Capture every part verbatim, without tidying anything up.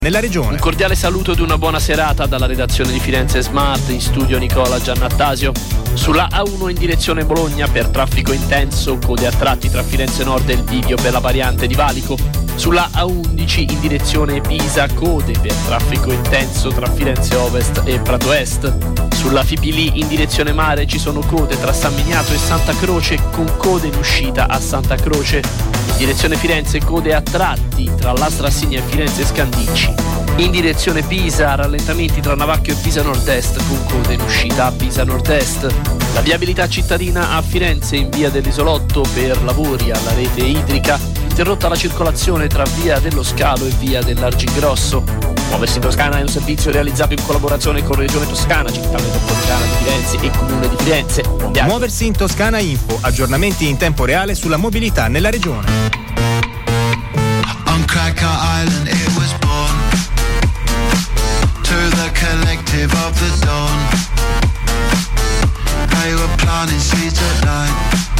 nella regione. Un cordiale saluto ed una buona serata dalla redazione di Firenze Smart, in studio Nicola Giannattasio. Sulla A uno in direzione Bologna per traffico intenso, code a tratti tra Firenze Nord e il bivio per la variante di Valico. Sulla A undici in direzione Pisa, code per traffico intenso tra Firenze Ovest e Prato Est. Sulla Fipili in direzione mare ci sono code tra San Miniato e Santa Croce, con code in uscita a Santa Croce. In direzione Firenze code a tratti tra Lastra Assigna e Firenze Scandicci. In direzione Pisa rallentamenti tra Navacchio e Pisa Nord-Est, con code in uscita a Pisa Nord-Est. La viabilità cittadina a Firenze in via dell'Isolotto per lavori alla rete idrica. Interrotta la circolazione tra via dello Scalo e via dell'Argingrosso. Muoversi in Toscana è un servizio realizzato in collaborazione con Regione Toscana, Città Metropolitana di Firenze e Comune di Firenze. Muoversi in Toscana Info, aggiornamenti in tempo reale sulla mobilità nella regione. On Cracker Island it was born, to the collective of the dawn. They were planting seeds at night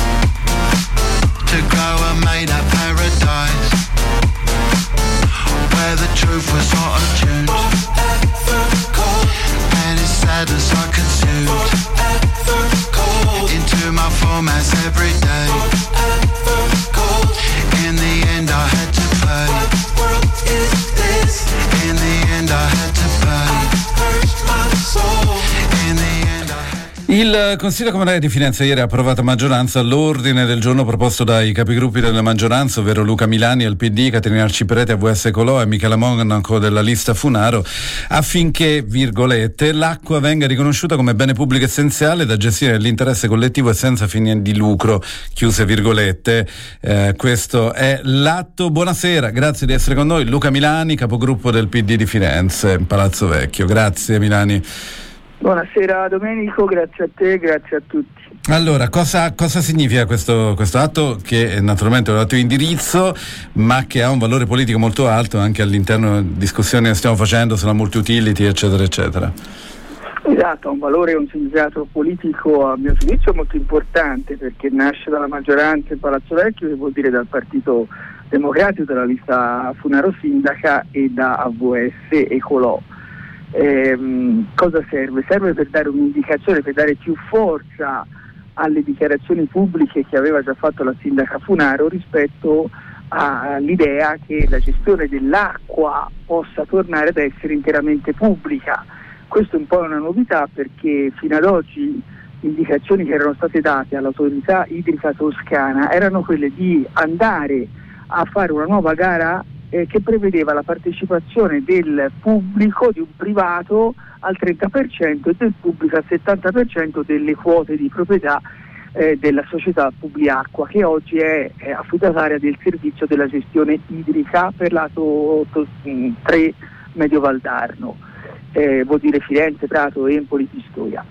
to grow a made-up paradise where the truth was not attuned and its sadness I consumed into my formats every day. In the end I had to pay. In the end I had to pay. In the end I had. Il Consiglio Comunale di Firenze ieri ha approvato a maggioranza l'ordine del giorno proposto dai capigruppi della maggioranza, ovvero Luca Milani al P D, Caterina Arciprete A V S Colò e Michela Monaco della lista Funaro, affinché, virgolette, l'acqua venga riconosciuta come bene pubblico essenziale da gestire nell'interesse collettivo e senza fini di lucro, chiuse virgolette. Eh, questo è l'atto. Buonasera, grazie di essere con noi. Luca Milani, capogruppo del P D di Firenze, Palazzo Vecchio. Grazie Milani. Buonasera Domenico, grazie a te, grazie a tutti. Allora, cosa, cosa significa questo, questo atto, che è naturalmente un atto di indirizzo, ma che ha un valore politico molto alto anche all'interno della discussione che stiamo facendo sulla multi-utility, eccetera, eccetera? Esatto, ha un valore e un significato politico a mio giudizio molto importante, perché nasce dalla maggioranza in Palazzo Vecchio, che vuol dire dal Partito Democratico, dalla lista Funaro Sindaca e da A V S e Colò. Eh, cosa serve? Serve per dare un'indicazione, per dare più forza alle dichiarazioni pubbliche che aveva già fatto la sindaca Funaro rispetto all'idea che la gestione dell'acqua possa tornare ad essere interamente pubblica. Questo è un po' una novità, perché fino ad oggi le indicazioni che erano state date all'autorità idrica toscana erano quelle di andare a fare una nuova gara Eh, che prevedeva la partecipazione del pubblico, di un privato, al trenta per cento e del pubblico al settanta per cento delle quote di proprietà eh, della società Publiacqua, che oggi è, è affidataria del servizio della gestione idrica per lato tre Medio Valdarno, eh, vuol dire Firenze, Prato, Empoli, Pistoia.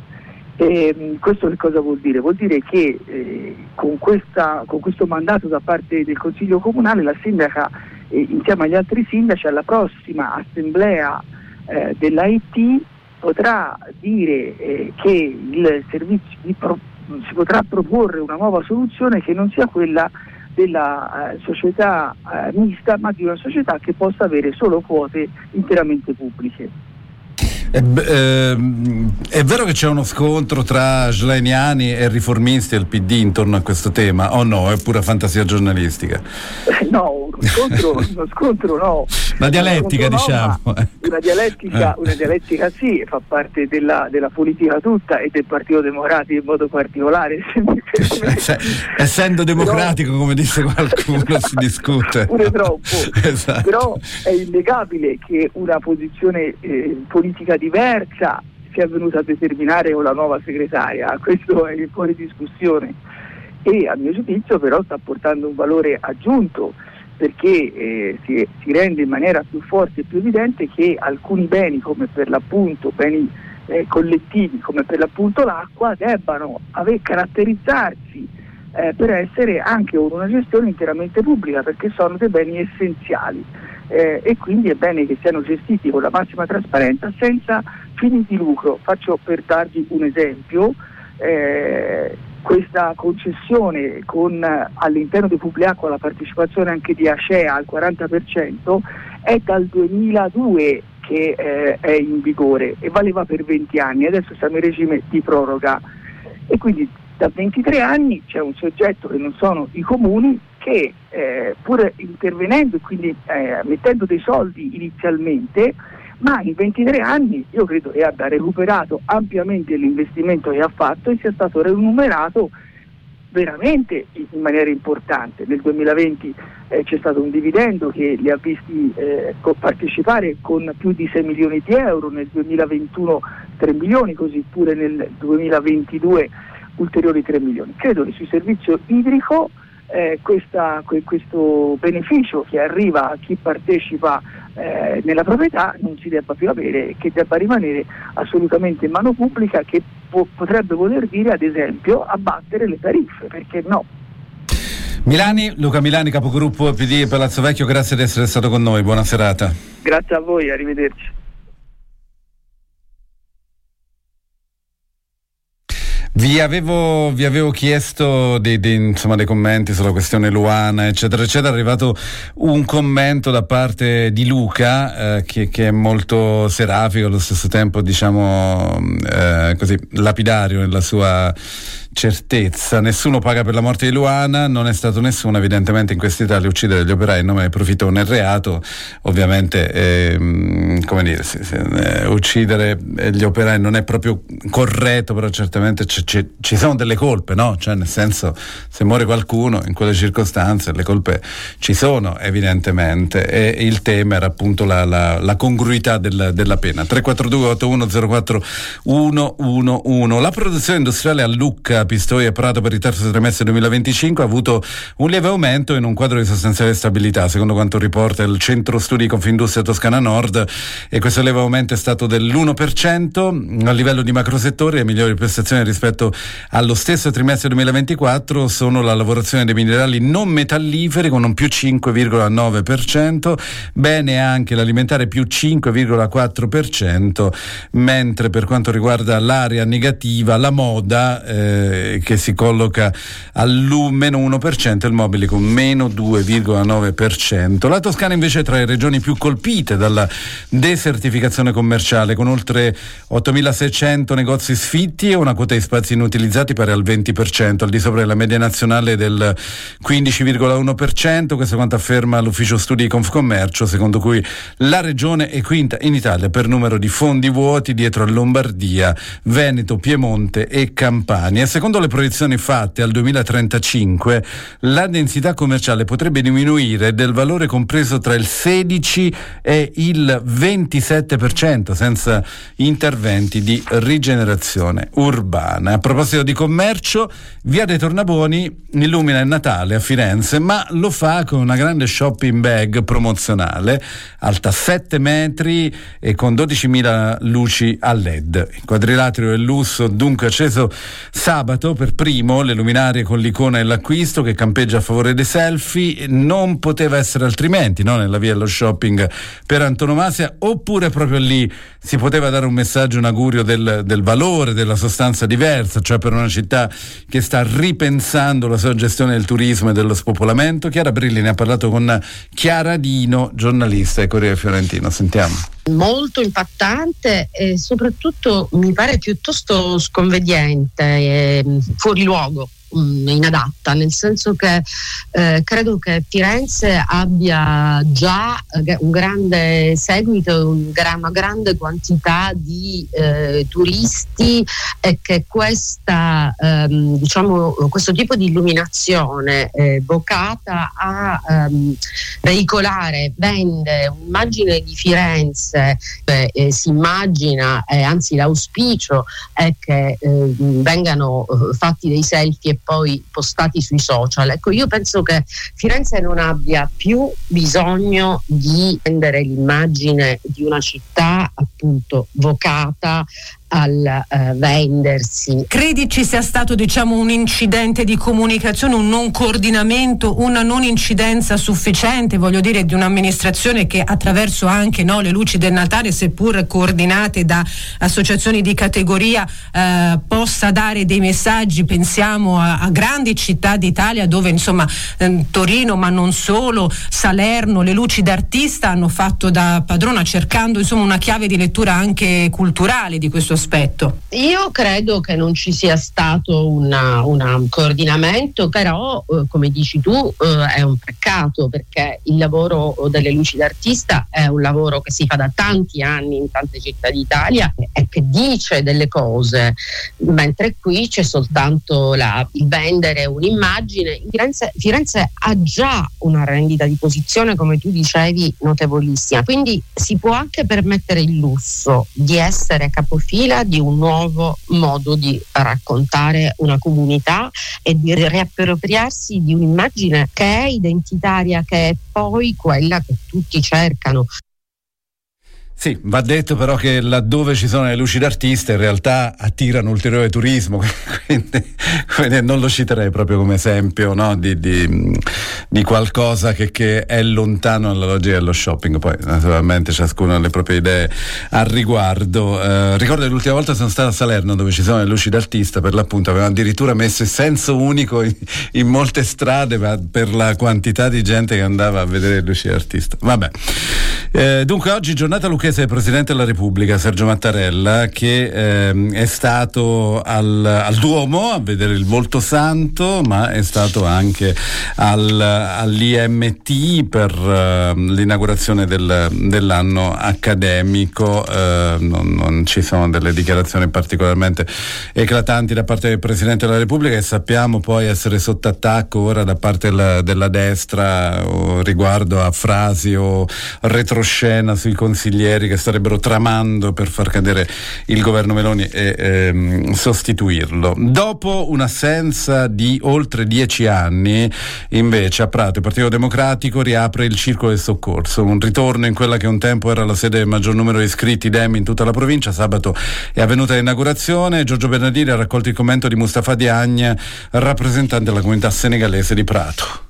E, questo che cosa vuol dire? Vuol dire che eh, con, questa, con questo mandato da parte del Consiglio Comunale la sindaca, eh, insieme agli altri sindaci, alla prossima assemblea eh, dell'A I T potrà dire eh, che il servizio di pro, si potrà proporre una nuova soluzione che non sia quella della eh, società eh, mista, ma di una società che possa avere solo quote interamente pubbliche. È, ehm, è vero che c'è uno scontro tra schleiniani e riformisti del P D intorno a questo tema, o no? È pura fantasia giornalistica? No, uno scontro, uno scontro no. Una dialettica, no, diciamo. Una dialettica, una dialettica sì, fa parte della, della politica tutta e del Partito Democratico in modo particolare. Se, essendo democratico, però, come disse qualcuno, si discute. Pure troppo. Esatto. Però è innegabile che una posizione eh, politica diversa si è venuta a determinare con la nuova segretaria, questo è fuori discussione, e a mio giudizio però sta portando un valore aggiunto, perché eh, si, si rende in maniera più forte e più evidente che alcuni beni, come per l'appunto beni eh, collettivi, come per l'appunto l'acqua, debbano aver caratterizzarsi eh, per essere anche una gestione interamente pubblica, perché sono dei beni essenziali. Eh, e quindi è bene che siano gestiti con la massima trasparenza, senza fini di lucro. Faccio per darvi un esempio: eh, questa concessione con all'interno di Publiacqua la partecipazione anche di Acea al quaranta per cento è dal duemiladue che eh, è in vigore e valeva per venti anni, adesso siamo in regime di proroga e quindi da ventitré anni c'è un soggetto che non sono i comuni che eh, pur intervenendo e quindi eh, mettendo dei soldi inizialmente, ma in ventitré anni io credo che abbia recuperato ampiamente l'investimento che ha fatto e sia stato remunerato veramente in maniera importante. Nel duemilaventi eh, c'è stato un dividendo che li ha visti eh, partecipare con più di sei milioni di euro, nel duemilaventuno tre milioni, così pure nel duemilaventidue ulteriori tre milioni. Credo che sul servizio idrico eh, questa, que, questo beneficio che arriva a chi partecipa eh, nella proprietà non si debba più avere, che debba rimanere assolutamente in mano pubblica, che po- potrebbe voler dire ad esempio abbattere le tariffe, perché no? Milani, Luca Milani, capogruppo P D Palazzo Vecchio, grazie di essere stato con noi, buona serata. Grazie a voi, arrivederci. Vi avevo, vi avevo chiesto dei, dei, insomma, dei commenti sulla questione Luana, eccetera, eccetera. È arrivato un commento da parte di Luca eh, che, che è molto serafico, allo stesso tempo, diciamo, eh, così lapidario nella sua certezza. Nessuno paga per la morte di Luana, non è stato nessuno evidentemente in questa Italia uccidere gli operai in nome del profitto o nel reato. Ovviamente eh, come dire sì, sì, eh, uccidere gli operai non è proprio corretto, però certamente c- c- ci sono delle colpe, no? Cioè, nel senso, se muore qualcuno in quelle circostanze le colpe ci sono evidentemente, e il tema era appunto la, la, la congruità del, della pena. Tre quattro due otto uno zero quattro uno uno uno. La produzione industriale a Lucca, Pistoia e Prato per il terzo trimestre duemilaventicinque ha avuto un lieve aumento in un quadro di sostanziale stabilità, secondo quanto riporta il centro studi Confindustria Toscana Nord, e questo lieve aumento è stato dell'uno per cento. A livello di macrosettori, le migliori prestazioni rispetto allo stesso trimestre duemilaventiquattro sono la lavorazione dei minerali non metalliferi con un più cinque virgola nove per cento, bene anche l'alimentare più cinque virgola quattro per cento, mentre per quanto riguarda l'area negativa, la moda eh, che si colloca al meno uno per cento, il mobile con meno due virgola nove per cento. La Toscana invece è tra le regioni più colpite dalla desertificazione commerciale, con oltre ottomilaseicento negozi sfitti e una quota di spazi inutilizzati pari al venti per cento, al di sopra della media nazionale del quindici virgola uno per cento. Questo è quanto afferma l'ufficio studi Confcommercio, secondo cui la regione è quinta in Italia per numero di fondi vuoti, dietro a Lombardia, Veneto, Piemonte e Campania. Secondo le proiezioni fatte al duemilatrentacinque, la densità commerciale potrebbe diminuire del valore compreso tra il sedici e il ventisette per cento senza interventi di rigenerazione urbana. A proposito di commercio, Via dei Tornabuoni illumina il Natale a Firenze, ma lo fa con una grande shopping bag promozionale alta sette metri e con dodicimila luci a led. Il quadrilatero del lusso dunque acceso sabato per primo, le luminarie con l'icona dell'acquisto che campeggia a favore dei selfie. Non poteva essere altrimenti, no? Nella via dello shopping per antonomasia, oppure proprio lì si poteva dare un messaggio, un augurio del, del valore, della sostanza diversa, cioè per una città che sta ripensando la sua gestione del turismo e dello spopolamento. Chiara Brilli ne ha parlato con Chiara Dino, giornalista e Corriere Fiorentino. Sentiamo. Molto impattante e soprattutto mi pare piuttosto sconveniente e fuori luogo, inadatta, nel senso che eh, credo che Firenze abbia già un grande seguito, un gra- una grande quantità di eh, turisti, e che questa ehm, diciamo questo tipo di illuminazione eh, vocata a ehm, veicolare, vende un'immagine di Firenze, eh, eh, si immagina, eh, anzi l'auspicio è che eh, vengano eh, fatti dei selfie e poi postati sui social. Ecco, io penso che Firenze non abbia più bisogno di rendere l'immagine di una città appunto vocata al eh, vendersi. Credi ci sia stato, diciamo, un incidente di comunicazione, un non coordinamento, una non incidenza sufficiente, voglio dire, di un'amministrazione che attraverso anche, no, le luci del Natale, seppur coordinate da associazioni di categoria, eh, possa dare dei messaggi? Pensiamo a, a grandi città d'Italia dove, insomma, eh, Torino, ma non solo, Salerno, le luci d'artista hanno fatto da padrona, cercando, insomma, una chiave di lettura anche culturale di questo aspetto. Io credo che non ci sia stato una, una coordinamento, però eh, come dici tu eh, è un peccato, perché il lavoro delle luci d'artista è un lavoro che si fa da tanti anni in tante città d'Italia e che dice delle cose, mentre qui c'è soltanto la, il vendere un'immagine. Firenze, Firenze ha già una rendita di posizione, come tu dicevi, notevolissima, quindi si può anche permettere il lusso di essere capofila di un nuovo modo di raccontare una comunità e di riappropriarsi di un'immagine che è identitaria, che è poi quella che tutti cercano. Sì, va detto però che laddove ci sono le luci d'artista in realtà attirano ulteriore turismo, quindi, quindi non lo citerei proprio come esempio, no? di, di, di qualcosa che, che è lontano dalla logica dello shopping. Poi naturalmente ciascuno ha le proprie idee al riguardo. Eh, ricordo che l'ultima volta sono stato a Salerno, dove ci sono le luci d'artista, per l'appunto avevano addirittura messo il senso unico in, in molte strade, ma per la quantità di gente che andava a vedere le luci d'artista. Vabbè. Eh, dunque oggi giornata lucchese del Presidente della Repubblica Sergio Mattarella, che eh, è stato al, al Duomo a vedere il volto santo, ma è stato anche al, all'I M T per uh, l'inaugurazione del, dell'anno accademico. Uh, non, non ci sono delle dichiarazioni particolarmente eclatanti da parte del Presidente della Repubblica, e sappiamo poi essere sotto attacco ora da parte della, della destra o riguardo a frasi o retroscena sui consiglieri che starebbero tramando per far cadere il governo Meloni e ehm, sostituirlo. Dopo un'assenza di oltre dieci anni, invece, a Prato il Partito Democratico riapre il Circolo del Soccorso, un ritorno in quella che un tempo era la sede del maggior numero di iscritti D E M in tutta la provincia. Sabato è avvenuta l'inaugurazione. Giorgio Bernardini ha raccolto il commento di Mustafa Diagne, rappresentante della comunità senegalese di Prato.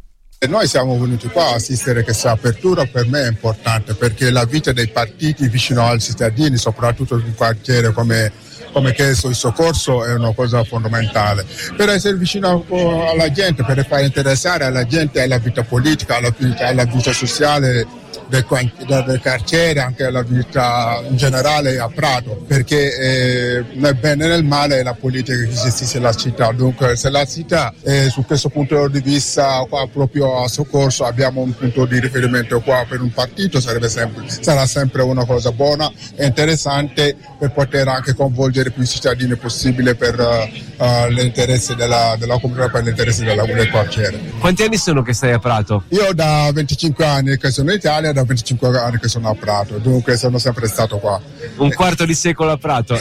E noi siamo venuti qua a assistere a questa apertura. Per me è importante perché la vita dei partiti vicino ai cittadini, soprattutto in un quartiere come, come questo, il soccorso, è una cosa fondamentale. Per essere vicino alla gente, per far interessare alla gente alla vita politica, alla vita, alla vita sociale del, del cartiere, anche alla vita in generale a Prato, perché eh, nel bene e nel male è la politica che gestisce la città. Dunque se la città eh, su questo punto di vista qua proprio a Soccorso abbiamo un punto di riferimento qua per un partito, sarebbe sempre, sarà sempre una cosa buona e interessante per poter anche coinvolgere più cittadini possibile per uh, uh, l'interesse della, della comunità, per l'interesse della, del quartiere. Quanti anni sono che stai a Prato? Io da venticinque anni che sono in Italia, da venticinque anni che sono a Prato, dunque sono sempre stato qua. Un quarto di secolo a Prato.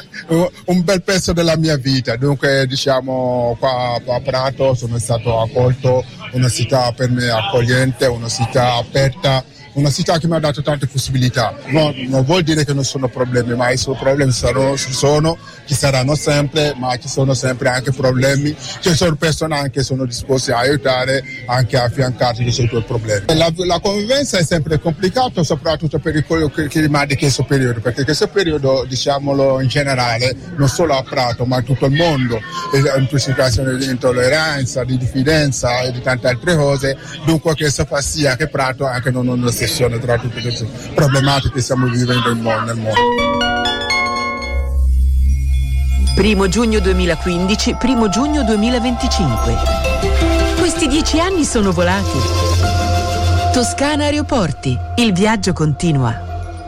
Un bel pezzo della mia vita, dunque diciamo qua a Prato sono stato accolto, una città per me accogliente, una città aperta, una città che mi ha dato tante possibilità. No, non vuol dire che non sono problemi, ma i suoi problemi saranno, ci sono, ci saranno sempre, ma ci sono sempre anche problemi. Ci sono persone anche che sono disposte a aiutare, anche a affiancarti sui tuoi problemi. La, la convivenza è sempre complicata, soprattutto per quello che, che rimane di questo periodo, perché questo periodo, diciamolo in generale, non solo a Prato, ma in tutto il mondo, è in situazioni di intolleranza, di diffidenza e di tante altre cose. Dunque questo fa sì che Prato anche non è una tra tutte queste problematiche che stiamo vivendo nel mondo. Primo giugno duemilaquindici, primo giugno duemilaventicinque. Questi dieci anni sono volati. Toscana Aeroporti, il viaggio continua.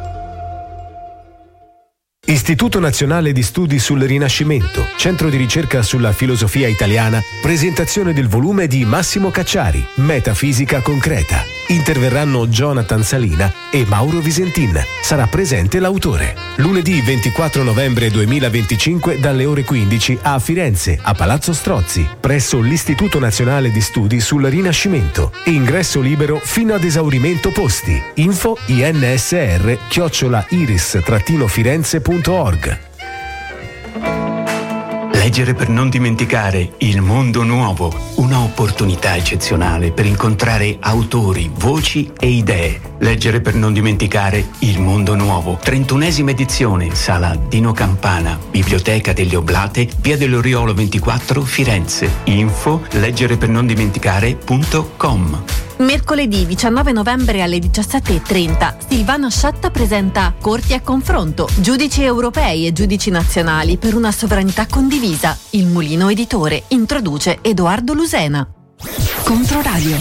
Istituto Nazionale di Studi sul Rinascimento, centro di ricerca sulla filosofia italiana, presentazione del volume di Massimo Cacciari, Metafisica concreta. Interverranno Jonathan Salina e Mauro Visentin. Sarà presente l'autore. Lunedì ventiquattro novembre duemilaventicinque dalle ore quindici a Firenze, a Palazzo Strozzi, presso l'Istituto Nazionale di Studi sul Rinascimento. Ingresso libero fino ad esaurimento posti. Info insr chiocciola iris-firenze punto org. Leggere per non dimenticare Il Mondo Nuovo, una opportunità eccezionale per incontrare autori, voci e idee. Leggere per non dimenticare Il Mondo Nuovo, trentunesima edizione, Sala Dino Campana, Biblioteca degli Oblate, Via dell'Oriolo ventiquattro, Firenze. Info leggere per non dimenticare punto com. Mercoledì diciannove novembre alle diciassette e trenta Silvana Sciatta presenta Corti a confronto, giudici europei e giudici nazionali per una sovranità condivisa. Il Mulino Editore introduce Edoardo Lusena. Controradio.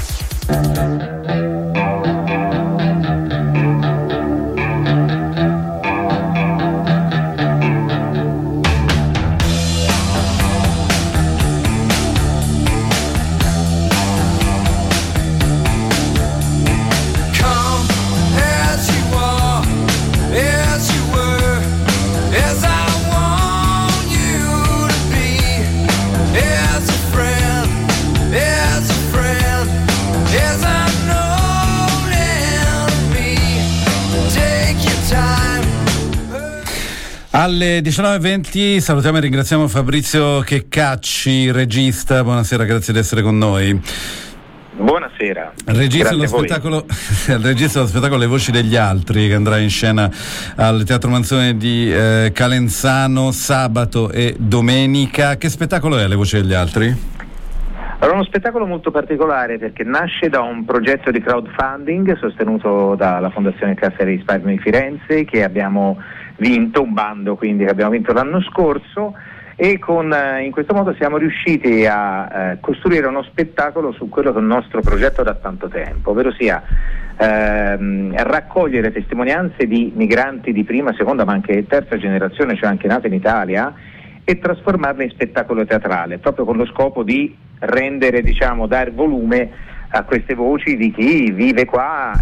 Alle diciannove e venti salutiamo e ringraziamo Fabrizio Checcacci, regista. Buonasera, grazie di essere con noi. Buonasera. Regista dello spettacolo, il regista dello spettacolo Le Voci degli Altri, che andrà in scena al Teatro Manzoni di eh, Calenzano sabato e domenica. Che spettacolo è Le Voci degli Altri? È uno spettacolo molto particolare perché nasce da un progetto di crowdfunding sostenuto dalla Fondazione Cassa di Risparmio di Firenze, che abbiamo vinto, un bando quindi che abbiamo vinto l'anno scorso, e con, eh, in questo modo siamo riusciti a eh, costruire uno spettacolo su quello che è il nostro progetto da tanto tempo, ovvero sia ehm, raccogliere testimonianze di migranti di prima, seconda ma anche terza generazione, cioè anche nate in Italia, e trasformarle in spettacolo teatrale, proprio con lo scopo di rendere, diciamo, dare volume a queste voci di chi vive qua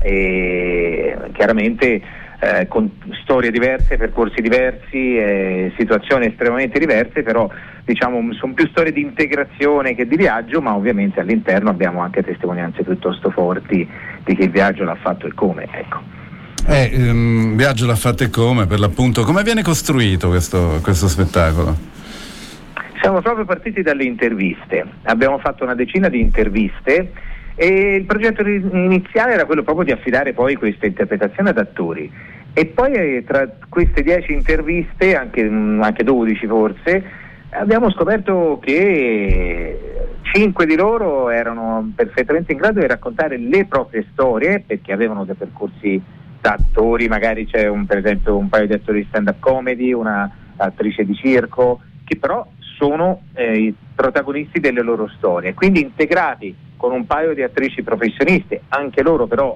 e chiaramente eh, con storie diverse, percorsi diversi, eh, situazioni estremamente diverse, però diciamo sono più storie di integrazione che di viaggio, ma ovviamente all'interno abbiamo anche testimonianze piuttosto forti di chi il viaggio l'ha fatto e come, ecco. Eh, um, viaggio l'ha fatto e come, per l'appunto. Come viene costruito questo, questo spettacolo? Siamo proprio partiti dalle interviste, abbiamo fatto una decina di interviste e il progetto iniziale era quello proprio di affidare poi queste interpretazioni ad attori, e poi tra queste dieci interviste, anche, anche dodici forse, abbiamo scoperto che cinque di loro erano perfettamente in grado di raccontare le proprie storie, perché avevano dei percorsi da attori, magari c'è un, per esempio un paio di attori di stand-up comedy, una attrice di circo, che però sono eh, i protagonisti delle loro storie, quindi integrati con un paio di attrici professioniste, anche loro però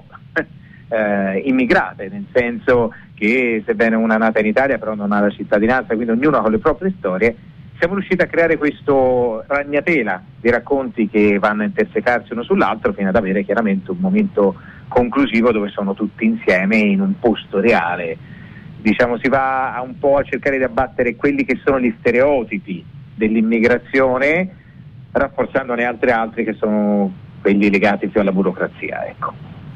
eh, immigrate, nel senso che sebbene una nata in Italia però non ha la cittadinanza, quindi ognuno ha le proprie storie. Siamo riusciti a creare questo ragnatela di racconti che vanno a intersecarsi uno sull'altro fino ad avere chiaramente un momento conclusivo dove sono tutti insieme in un posto reale. Diciamo, si va a un po' a cercare di abbattere quelli che sono gli stereotipi dell'immigrazione, rafforzandone altri altri che sono quelli legati più alla burocrazia, ecco.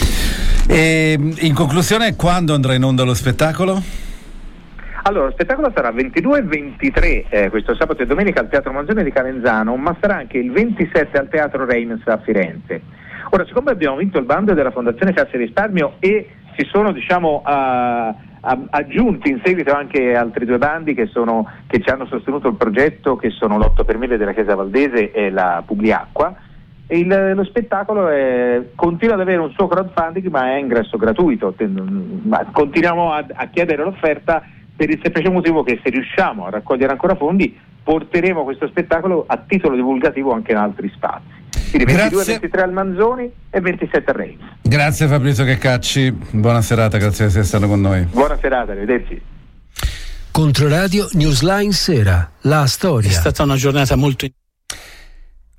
E in conclusione, quando andrà in onda lo spettacolo? Allora, lo spettacolo sarà ventidue e ventitré eh, questo sabato e domenica al Teatro Manzoni di Calenzano, ma sarà anche il ventisette al Teatro Reims a Firenze. Ora, siccome abbiamo vinto il bando della Fondazione Cassa di Risparmio e si sono, diciamo, uh, aggiunti in seguito anche altri due bandi che, sono, che ci hanno sostenuto il progetto, che sono l'otto per mille della Chiesa Valdese e la Publiacqua, e il, lo spettacolo è, continua ad avere un suo crowdfunding, ma è ingresso gratuito. Ma continuiamo a, a chiedere l'offerta per il semplice motivo che se riusciamo a raccogliere ancora fondi porteremo questo spettacolo a titolo divulgativo anche in altri spazi. Quindi ventidue e ventitré al Manzoni e ventisette a Reims. Grazie Fabrizio Checcacci, buona serata, grazie di essere stato con noi. Buona serata, arrivederci. Controradio Newsline Sera, la storia. È stata una giornata molto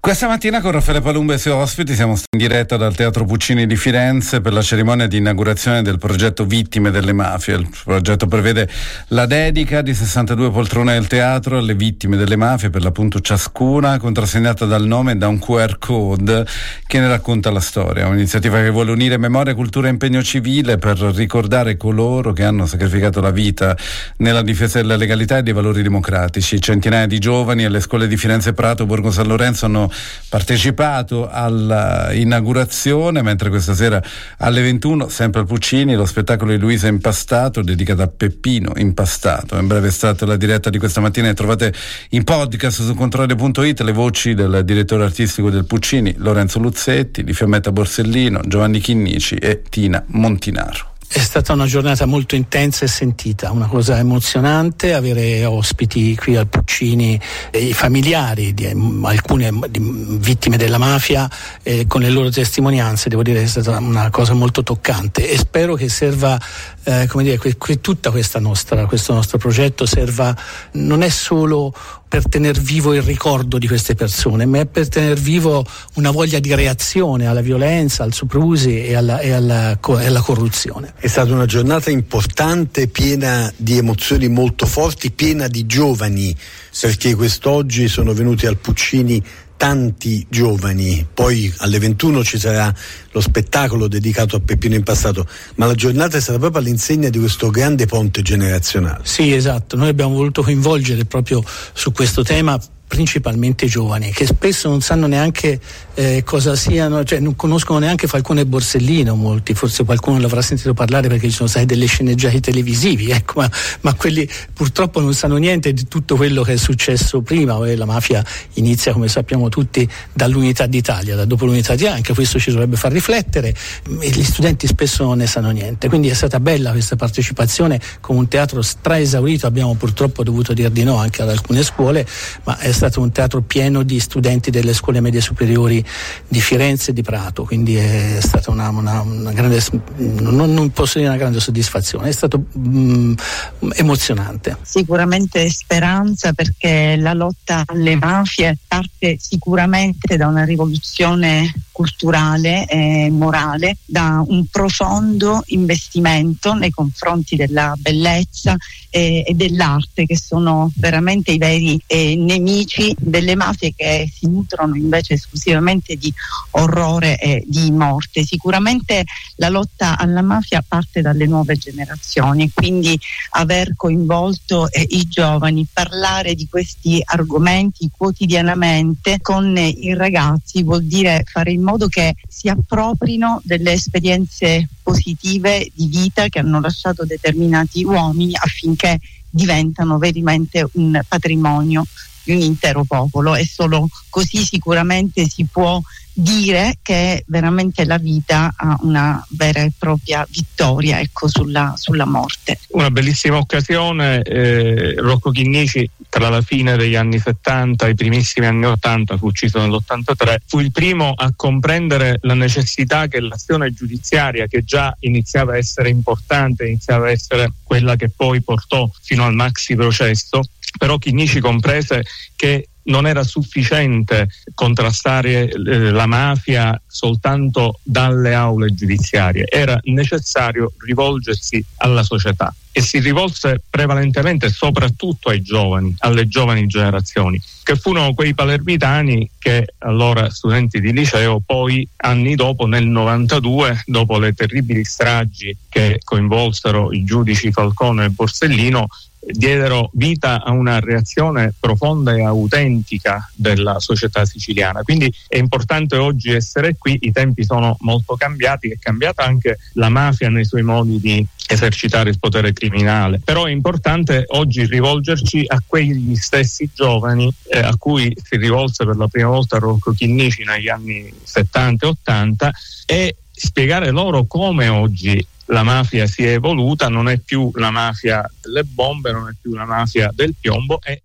Questa mattina con Raffaele Palumbo e suoi ospiti siamo in diretta dal Teatro Puccini di Firenze per la cerimonia di inaugurazione del progetto Vittime delle Mafie. Il progetto prevede la dedica di sessantadue poltrone del teatro alle vittime delle mafie, per l'appunto ciascuna contrassegnata dal nome e da un Q R code che ne racconta la storia. Un'iniziativa che vuole unire memoria, cultura e impegno civile per ricordare coloro che hanno sacrificato la vita nella difesa della legalità e dei valori democratici. Centinaia di giovani alle scuole di Firenze e Prato, Borgo San Lorenzo hanno partecipato all'inaugurazione, mentre questa sera alle ventuno, sempre al Puccini, lo spettacolo di Luisa Impastato dedicato a Peppino Impastato. In breve è stata la diretta di questa mattina e trovate in podcast su controradio punto it le voci del direttore artistico del Puccini, Lorenzo Luzzetti, di Fiammetta Borsellino, Giovanni Chinnici e Tina Montinaro. È stata una giornata molto intensa e sentita, una cosa emozionante avere ospiti qui al Puccini, eh, i familiari di eh, alcune di, vittime della mafia, eh, con le loro testimonianze. Devo dire che è stata una cosa molto toccante e spero che serva, eh, come dire, que, que, tutta questa nostra, questo nostro progetto serva, non è solo per tener vivo il ricordo di queste persone, ma è per tener vivo una voglia di reazione alla violenza, al soprusi e alla, e alla, e alla corruzione. È stata una giornata importante, piena di emozioni molto forti, piena di giovani, perché quest'oggi sono venuti al Puccini tanti giovani. Poi alle ventuno ci sarà lo spettacolo dedicato a Peppino Impastato, ma la giornata è stata proprio all'insegna di questo grande ponte generazionale. Sì, esatto, noi abbiamo voluto coinvolgere proprio su questo tema principalmente i giovani, che spesso non sanno neanche eh, cosa siano, cioè non conoscono neanche Falcone e Borsellino, molti, forse qualcuno l'avrà sentito parlare perché ci sono state delle sceneggiate televisivi, ecco, ma, ma quelli purtroppo non sanno niente di tutto quello che è successo prima. La mafia inizia, come sappiamo tutti, dall'Unità d'Italia, da dopo l'Unità d'Italia, anche questo ci dovrebbe far riflettere, e gli studenti spesso non ne sanno niente, quindi è stata bella questa partecipazione con un teatro straesaurito. Abbiamo purtroppo dovuto dire di no anche ad alcune scuole, ma è stato un teatro pieno di studenti delle scuole medie superiori di Firenze e di Prato, quindi è stata una, una, una grande, non, non posso dire una grande soddisfazione, è stato mm, emozionante. Sicuramente speranza, perché la lotta alle mafie parte sicuramente da una rivoluzione culturale e morale, da un profondo investimento nei confronti della bellezza e, e dell'arte, che sono veramente i veri eh, nemici delle mafie, che si nutrono invece esclusivamente di orrore e di morte. Sicuramente la lotta alla mafia parte dalle nuove generazioni, quindi aver coinvolto eh, i giovani, parlare di questi argomenti quotidianamente con eh, i ragazzi vuol dire fare in modo che si approprino delle esperienze positive di vita che hanno lasciato determinati uomini, affinché diventano veramente un patrimonio di un intero popolo, e solo così sicuramente si può dire che veramente la vita ha una vera e propria vittoria, ecco, sulla, sulla morte. Una bellissima occasione. eh, Rocco Chinnici, tra la fine degli anni settanta e i primissimi anni ottanta, fu ucciso nell'ottantatré, fu il primo a comprendere la necessità che l'azione giudiziaria, che già iniziava a essere importante, iniziava a essere quella che poi portò fino al maxi processo, però Chinnici comprese che non era sufficiente contrastare eh, la mafia soltanto dalle aule giudiziarie, era necessario rivolgersi alla società, e si rivolse prevalentemente soprattutto ai giovani, alle giovani generazioni, che furono quei palermitani che, allora studenti di liceo, poi anni dopo, nel novantadue, dopo le terribili stragi che coinvolsero i giudici Falcone e Borsellino, diedero vita a una reazione profonda e autentica della società siciliana. Quindi è importante oggi essere qui, i tempi sono molto cambiati, è cambiata anche la mafia nei suoi modi di esercitare il potere criminale, però è importante oggi rivolgerci a quegli stessi giovani eh, a cui si rivolse per la prima volta Rocco Chinnici negli anni settanta e ottanta, e spiegare loro come oggi la mafia si è evoluta, non è più la mafia delle bombe, non è più la mafia del piombo. E,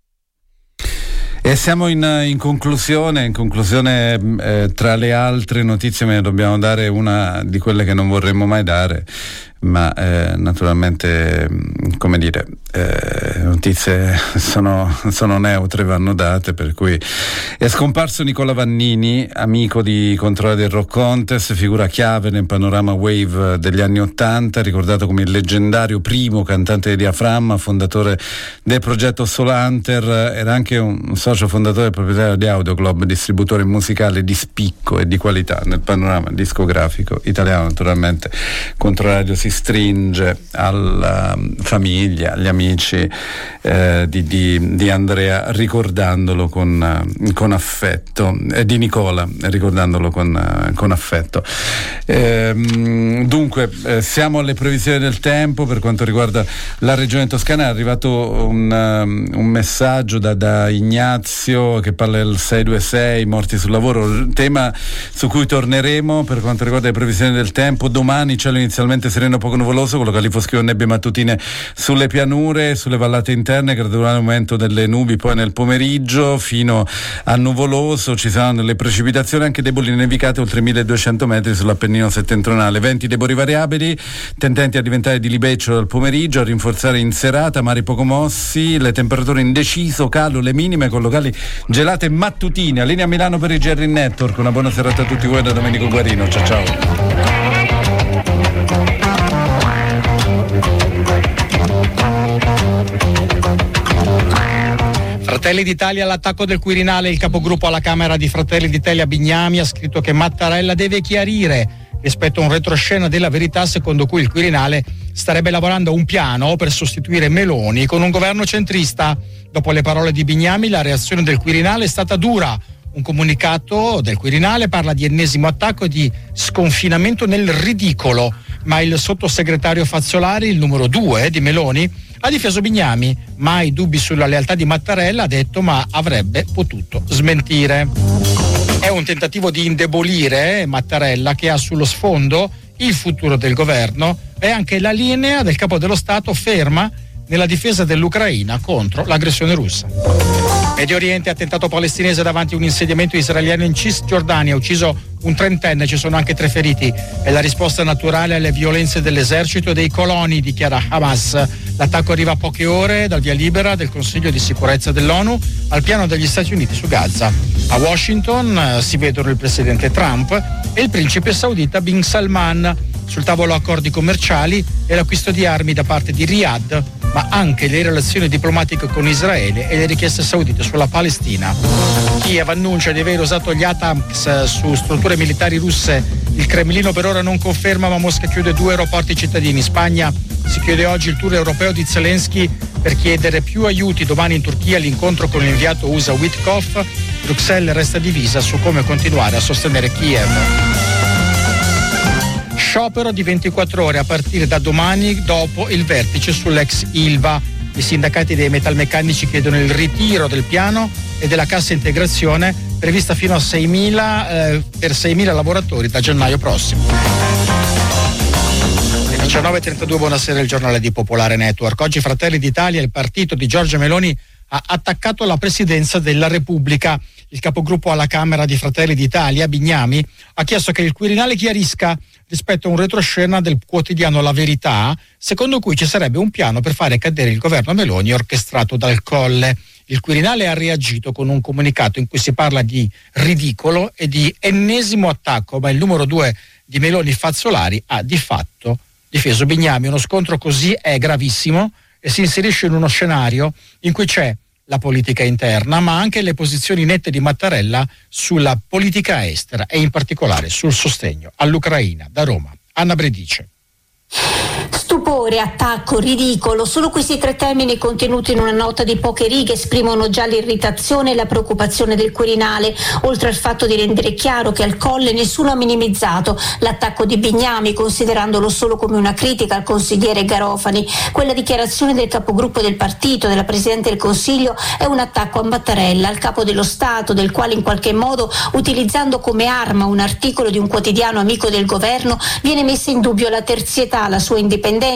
e siamo in, in conclusione, in conclusione eh, tra le altre notizie ne dobbiamo dare una di quelle che non vorremmo mai dare, ma eh, naturalmente, come dire, eh, notizie sono, sono neutre, vanno date, per cui è scomparso Nicola Vannini, amico di Controllati del Rock Contest, figura chiave nel panorama wave degli anni Ottanta, ricordato come il leggendario primo cantante di Diaframma, fondatore del progetto Soul Hunter, era anche un socio fondatore e proprietario di Audioglobe, distributore musicale di spicco e di qualità nel panorama discografico italiano. Naturalmente Controradio si stringe alla famiglia, agli amici eh, di, di, di Andrea, ricordandolo con, con affetto, e eh, di Nicola, ricordandolo con, con affetto. Ehm, dunque eh, siamo alle previsioni del tempo. Per quanto riguarda la regione toscana è arrivato un, um, un messaggio da, da Ignazio che parla del sei due sei, morti sul lavoro, tema su cui torneremo. Per quanto riguarda le previsioni del tempo, domani cielo inizialmente sereno poco nuvoloso, con locali foschi o nebbie mattutine sulle pianure, sulle vallate interne, graduale aumento delle nubi poi nel pomeriggio fino a nuvoloso, ci saranno delle precipitazioni anche deboli nevicate oltre milleduecento metri sull'Appennino settentrionale, venti deboli variabili tendenti a diventare di libeccio dal pomeriggio, a rinforzare in serata, mari poco mossi, le temperature indeciso, calo, le minime con locali gelate mattutine. Linea Milano per i Jerry Network, una buona serata a tutti voi da Domenico Guarino, ciao ciao. Fratelli d'Italia all'attacco del Quirinale. Il capogruppo alla Camera di Fratelli d'Italia Bignami ha scritto che Mattarella deve chiarire rispetto a un retroscena della Verità secondo cui il Quirinale starebbe lavorando a un piano per sostituire Meloni con un governo centrista. Dopo le parole di Bignami, la reazione del Quirinale è stata dura. Un comunicato del Quirinale parla di ennesimo attacco e di sconfinamento nel ridicolo, ma il sottosegretario Fazzolari, il numero due di Meloni, ha difeso Bignami. Mai dubbi sulla lealtà di Mattarella, ha detto, ma avrebbe potuto smentire. È un tentativo di indebolire Mattarella, che ha sullo sfondo il futuro del governo e anche la linea del capo dello Stato ferma nella difesa dell'Ucraina contro l'aggressione russa. Medio Oriente, attentato palestinese davanti a un insediamento israeliano in Cisgiordania, ha ucciso un trentenne, ci sono anche tre feriti. È la risposta naturale alle violenze dell'esercito e dei coloni, dichiara Hamas. L'attacco arriva a poche ore dal via libera del Consiglio di sicurezza dell'ONU al piano degli Stati Uniti su Gaza. A Washington eh, si vedono il presidente Trump e il principe saudita Bin Salman. Sul tavolo accordi commerciali e l'acquisto di armi da parte di Riyadh, ma anche le relazioni diplomatiche con Israele e le richieste saudite sulla Palestina. Kiev annuncia di aver usato gli ATACMS su strutture militari russe. Il Cremlino per ora non conferma, ma Mosca chiude due aeroporti cittadini. In Spagna si chiude oggi il tour europeo di Zelensky per chiedere più aiuti. Domani in Turchia l'incontro con l'inviato U S A Witkoff. Bruxelles resta divisa su come continuare a sostenere Kiev. Sciopero di ventiquattro ore a partire da domani dopo il vertice sull'ex Ilva. I sindacati dei metalmeccanici chiedono il ritiro del piano e della cassa integrazione prevista fino a seimila eh, per seimila lavoratori da gennaio prossimo. Le diciannove e trentadue, buonasera, il giornale di Popolare Network. Oggi Fratelli d'Italia, il partito di Giorgia Meloni, ha attaccato la presidenza della Repubblica. Il capogruppo alla Camera di Fratelli d'Italia, Bignami, ha chiesto che il Quirinale chiarisca rispetto a un retroscena del quotidiano La Verità, secondo cui ci sarebbe un piano per fare cadere il governo Meloni orchestrato dal Colle. Il Quirinale ha reagito con un comunicato in cui si parla di ridicolo e di ennesimo attacco, ma il numero due di Meloni, Fazzolari, ha di fatto difeso Bignami. Uno scontro così è gravissimo e si inserisce in uno scenario in cui c'è la politica interna, ma anche le posizioni nette di Mattarella sulla politica estera e in particolare sul sostegno all'Ucraina. Da Roma, Anna Bredice. Stupore, attacco, ridicolo, solo questi tre termini contenuti in una nota di poche righe esprimono già l'irritazione e la preoccupazione del Quirinale, oltre al fatto di rendere chiaro che al Colle nessuno ha minimizzato l'attacco di Bignami, considerandolo solo come una critica al consigliere Garofani. Quella dichiarazione del capogruppo del partito, della Presidente del Consiglio, è un attacco a Mattarella, al capo dello Stato, del quale in qualche modo, utilizzando come arma un articolo di un quotidiano amico del governo, viene messa in dubbio la terzietà, la sua indipendenza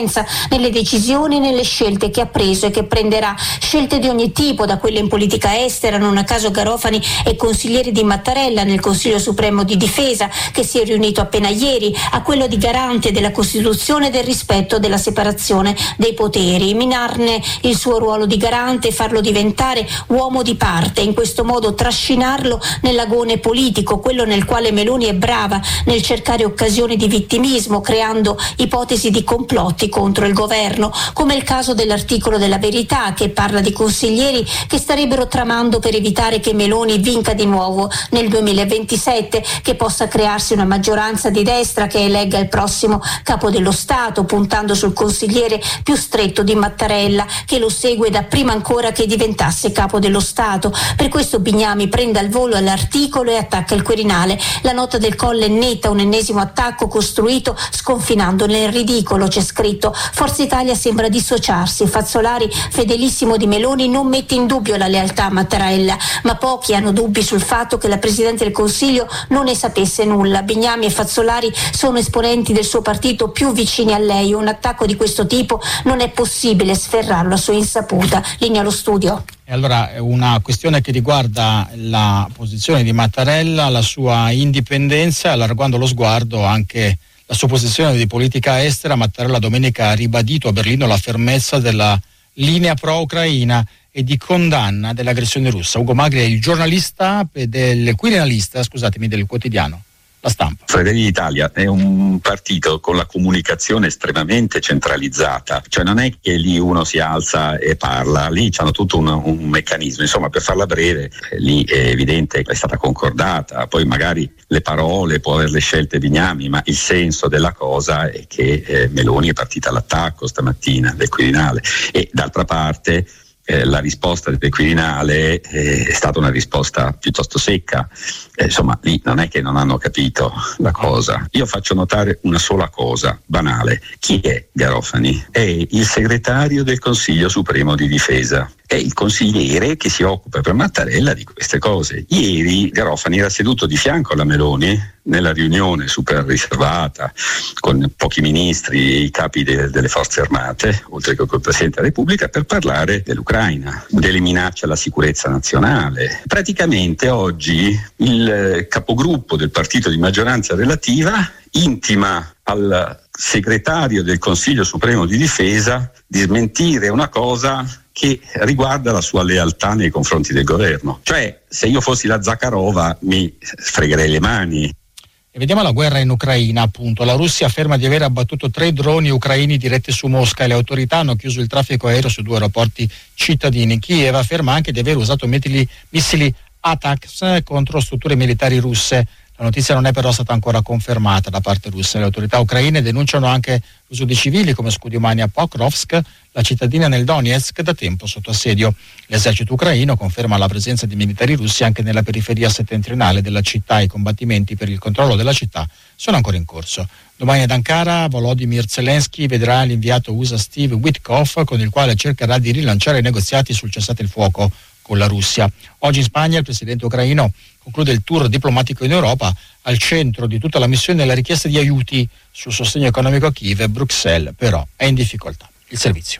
coerenza nelle decisioni e nelle scelte che ha preso e che prenderà, scelte di ogni tipo, da quelle in politica estera, non a caso Garofani è consigliere di Mattarella nel Consiglio Supremo di Difesa, che si è riunito appena ieri, a quello di garante della Costituzione e del rispetto della separazione dei poteri, minarne il suo ruolo di garante e farlo diventare uomo di parte, in questo modo trascinarlo nell'agone politico, quello nel quale Meloni è brava nel cercare occasioni di vittimismo, creando ipotesi di complotti contro il governo, come il caso dell'articolo della Verità che parla di consiglieri che starebbero tramando per evitare che Meloni vinca di nuovo nel duemilaventisette, che possa crearsi una maggioranza di destra che elegga il prossimo capo dello Stato, puntando sul consigliere più stretto di Mattarella, che lo segue da prima ancora che diventasse capo dello Stato. Per questo Bignami prende al volo all'articolo e attacca il Quirinale. La nota del Colle è netta, un ennesimo attacco costruito sconfinando nel ridicolo. C'è scritto: Forza Italia sembra dissociarsi. Fazzolari, fedelissimo di Meloni, non mette in dubbio la lealtà a Mattarella, ma pochi hanno dubbi sul fatto che la Presidente del Consiglio non ne sapesse nulla. Bignami e Fazzolari sono esponenti del suo partito più vicini a lei. Un attacco di questo tipo non è possibile sferrarlo a sua insaputa. Linea allo studio. E allora è una questione che riguarda la posizione di Mattarella, la sua indipendenza, allargando lo sguardo anche la sua posizione di politica estera. Mattarella domenica ha ribadito a Berlino la fermezza della linea pro-ucraina e di condanna dell'aggressione russa. Ugo Magri è il giornalista del quirinalista, scusatemi, del quotidiano La Stampa. Fratelli d'Italia è un partito con la comunicazione estremamente centralizzata, cioè non è che lì uno si alza e parla, lì c'hanno tutto un, un meccanismo, insomma, per farla breve, lì è evidente che è stata concordata, poi magari le parole può averle scelte Bignami, ma il senso della cosa è che eh, Meloni è partita all'attacco stamattina del Quirinale e d'altra parte Eh, la risposta del Quirinale eh, è stata una risposta piuttosto secca, eh, insomma lì non è che non hanno capito la cosa. Io faccio notare una sola cosa banale: chi è Garofani? È il segretario del Consiglio Supremo di Difesa, è il consigliere che si occupa per Mattarella di queste cose. Ieri Garofani era seduto di fianco alla Meloni nella riunione super riservata con pochi ministri e i capi de- delle forze armate, oltre che col Presidente della Repubblica, per parlare dell'Ucraina, delle minacce alla sicurezza nazionale. Praticamente oggi il capogruppo del partito di maggioranza relativa intima al segretario del Consiglio Supremo di Difesa di smentire una cosa che riguarda la sua lealtà nei confronti del governo. Cioè, se io fossi la Zakharova mi fregherei le mani. E vediamo la guerra in Ucraina, appunto. La Russia afferma di aver abbattuto tre droni ucraini diretti su Mosca e le autorità hanno chiuso il traffico aereo su due aeroporti cittadini. Kiev afferma anche di aver usato missili, missili ATACMS contro strutture militari russe. La notizia non è però stata ancora confermata da parte russa. Le autorità ucraine denunciano anche l'uso di civili come scudi umani a Pokrovsk, la cittadina nel Donetsk da tempo sotto assedio. L'esercito ucraino conferma la presenza di militari russi anche nella periferia settentrionale della città. I combattimenti per il controllo della città sono ancora in corso. Domani ad Ankara Volodymyr Zelensky vedrà l'inviato U S A Steve Witkoff, con il quale cercherà di rilanciare i negoziati sul cessate il fuoco con la Russia. Oggi in Spagna il presidente ucraino conclude il tour diplomatico in Europa. Al centro di tutta la missione la richiesta di aiuti sul sostegno economico a Kiev. Bruxelles però è in difficoltà. Il servizio.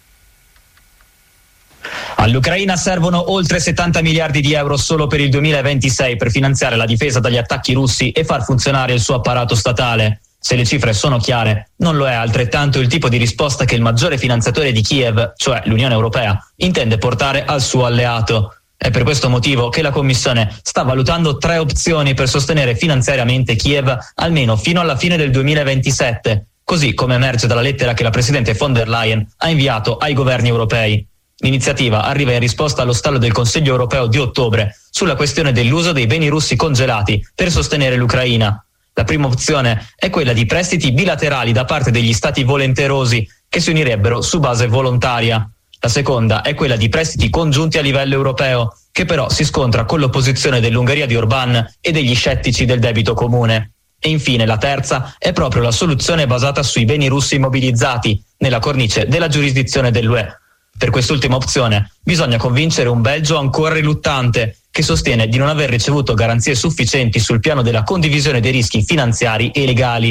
All'Ucraina servono oltre settanta miliardi di euro solo per il duemilaventisei per finanziare la difesa dagli attacchi russi e far funzionare il suo apparato statale. Se le cifre sono chiare, non lo è altrettanto il tipo di risposta che il maggiore finanziatore di Kiev, cioè l'Unione Europea, intende portare al suo alleato. È per questo motivo che la Commissione sta valutando tre opzioni per sostenere finanziariamente Kiev almeno fino alla fine del duemilaventisette, così come emerge dalla lettera che la Presidente von der Leyen ha inviato ai governi europei. L'iniziativa arriva in risposta allo stallo del Consiglio europeo di ottobre sulla questione dell'uso dei beni russi congelati per sostenere l'Ucraina. La prima opzione è quella di prestiti bilaterali da parte degli stati volenterosi che si unirebbero su base volontaria. La seconda è quella di prestiti congiunti a livello europeo, che però si scontra con l'opposizione dell'Ungheria di Orbán e degli scettici del debito comune. E infine la terza è proprio la soluzione basata sui beni russi immobilizzati nella cornice della giurisdizione dell'U E. Per quest'ultima opzione bisogna convincere un Belgio ancora riluttante, che sostiene di non aver ricevuto garanzie sufficienti sul piano della condivisione dei rischi finanziari e legali.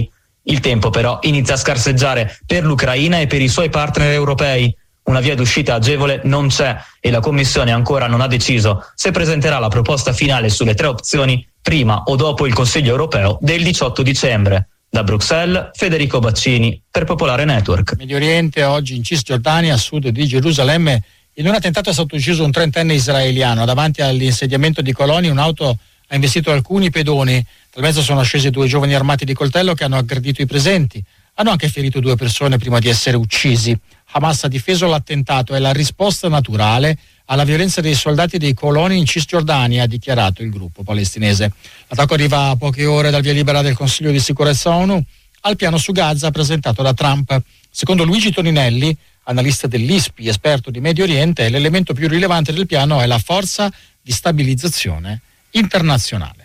Il tempo però inizia a scarseggiare per l'Ucraina e per i suoi partner europei. Una via d'uscita agevole non c'è e la Commissione ancora non ha deciso se presenterà la proposta finale sulle tre opzioni prima o dopo il Consiglio europeo del diciotto dicembre. Da Bruxelles, Federico Baccini per Popolare Network. Medio Oriente, oggi in Cisgiordania, a sud di Gerusalemme, in un attentato è stato ucciso un trentenne israeliano. Davanti all'insediamento di coloni un'auto ha investito alcuni pedoni. Dal mezzo sono scesi due giovani armati di coltello che hanno aggredito i presenti. Hanno anche ferito due persone prima di essere uccisi. Hamas ha difeso l'attentato, è la risposta naturale alla violenza dei soldati dei coloni in Cisgiordania, ha dichiarato il gruppo palestinese. L'attacco arriva a poche ore dal via libera del Consiglio di sicurezza ONU al piano su Gaza presentato da Trump. Secondo Luigi Toninelli, analista dell'I S P I, esperto di Medio Oriente, l'elemento più rilevante del piano è la forza di stabilizzazione internazionale.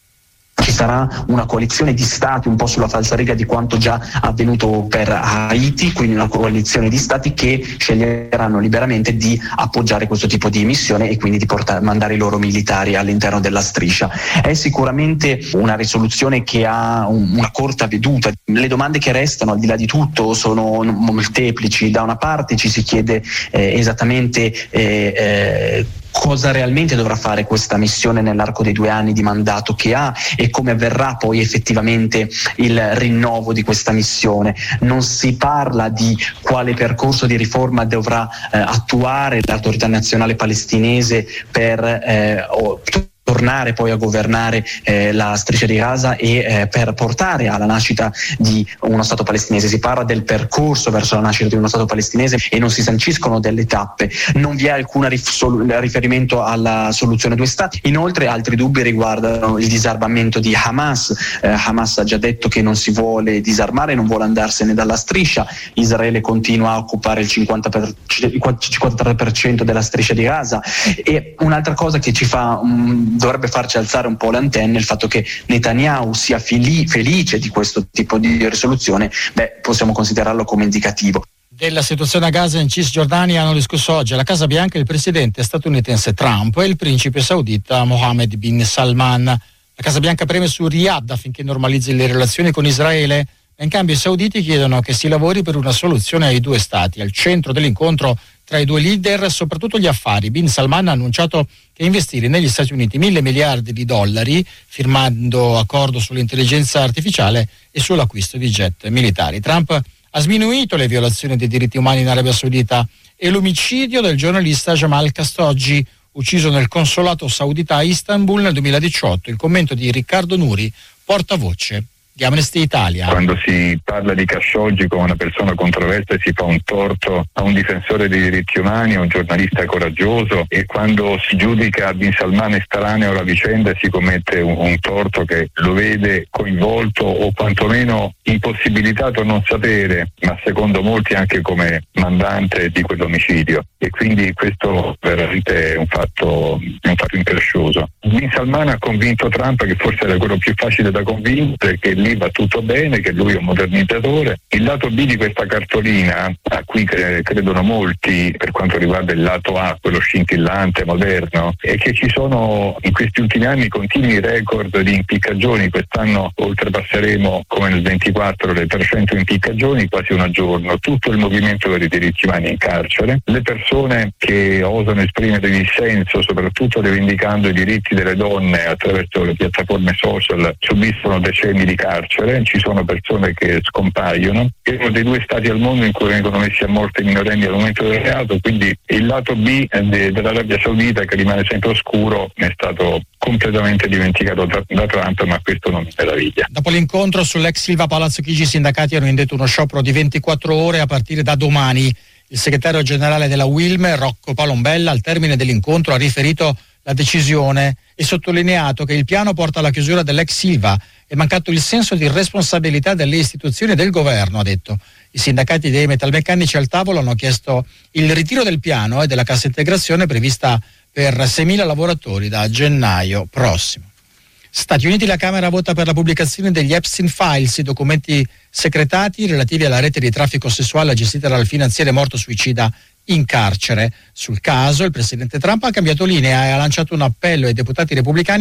Ci sarà una coalizione di stati un po' sulla falsariga di quanto già avvenuto per Haiti, quindi una coalizione di stati che sceglieranno liberamente di appoggiare questo tipo di missione e quindi di portare, mandare i loro militari all'interno della striscia. È sicuramente una risoluzione che ha un, una corta veduta. Le domande che restano al di là di tutto sono molteplici. Da una parte ci si chiede eh, esattamente eh, eh, cosa realmente dovrà fare questa missione nell'arco dei due anni di mandato che ha e come avverrà poi effettivamente il rinnovo di questa missione. Non si parla di quale percorso di riforma dovrà eh, attuare l'autorità nazionale palestinese per eh, o, tornare poi a governare eh, la striscia di Gaza e eh, per portare alla nascita di uno Stato palestinese. Si parla del percorso verso la nascita di uno Stato palestinese e non si sanciscono delle tappe. Non vi è alcun riferimento alla soluzione due Stati. Inoltre altri dubbi riguardano il disarmamento di Hamas. Eh, Hamas ha già detto che non si vuole disarmare, non vuole andarsene dalla striscia. Israele continua a occupare il cinquanta per, cinquantatré per cento della striscia di Gaza. E un'altra cosa che ci fa um, dovrebbe farci alzare un po' le antenne il fatto che Netanyahu sia fili- felice di questo tipo di risoluzione, beh, possiamo considerarlo come indicativo. Della situazione a Gaza in Cisgiordania hanno discusso oggi alla Casa Bianca il presidente statunitense Trump e il principe saudita Mohammed bin Salman. La Casa Bianca preme su Riyadh affinché normalizzi le relazioni con Israele, ma in cambio i sauditi chiedono che si lavori per una soluzione ai due stati. Al centro dell'incontro tra i due leader soprattutto gli affari. Bin Salman ha annunciato che investire negli Stati Uniti mille miliardi di dollari, firmando accordo sull'intelligenza artificiale e sull'acquisto di jet militari. Trump ha sminuito le violazioni dei diritti umani in Arabia Saudita e l'omicidio del giornalista Jamal Khashoggi, ucciso nel consolato saudita a Istanbul nel duemiladiciotto. Il commento di Riccardo Nuri, portavoce di Amnesty Italia. Quando si parla di Khashoggi come una persona controversa si fa un torto a un difensore dei diritti umani, a un giornalista coraggioso, e quando si giudica Bin Salman estraneo alla vicenda si commette un, un torto che lo vede coinvolto o quantomeno impossibilitato a non sapere, ma secondo molti anche come mandante di quell'omicidio, e quindi questo veramente è un fatto, è un fatto increscioso. Bin Salman ha convinto Trump, che forse era quello più facile da convincere, che lì va tutto bene, che lui è un modernizzatore. Il lato B di questa cartolina, a cui cre- credono molti per quanto riguarda il lato A, quello scintillante, moderno, è che ci sono in questi ultimi anni continui record di impiccagioni. Quest'anno oltrepasseremo, come nel ventiquattro, le trecento impiccagioni, quasi una al giorno. Tutto il movimento per i diritti umani in carcere, le persone che osano esprimere dissenso, soprattutto rivendicando i diritti delle donne attraverso le piattaforme social, subiscono decenni di carcere. Ci sono persone che scompaiono. È uno dei due stati al mondo in cui vengono messi a morte i minorenni al momento del reato, quindi il lato B de- dell'Arabia Saudita, che rimane sempre oscuro, è stato completamente dimenticato da, da Trump, ma questo non mi meraviglia. Dopo l'incontro sull'ex Silva Palazzo Chigi, i sindacati hanno indetto uno sciopero di ventiquattro ore a partire da domani. Il segretario generale della U I L M, Rocco Palombella, al termine dell'incontro ha riferito la decisione e sottolineato che il piano porta alla chiusura dell'ex Silva. È mancato il senso di responsabilità delle istituzioni e del governo, ha detto. I sindacati dei metalmeccanici al tavolo hanno chiesto il ritiro del piano e della cassa integrazione prevista per seimila lavoratori da gennaio prossimo. Stati Uniti, la Camera vota per la pubblicazione degli Epstein Files, i documenti secretati relativi alla rete di traffico sessuale gestita dal finanziere morto suicida in carcere. Sul caso il presidente Trump ha cambiato linea e ha lanciato un appello ai deputati repubblicani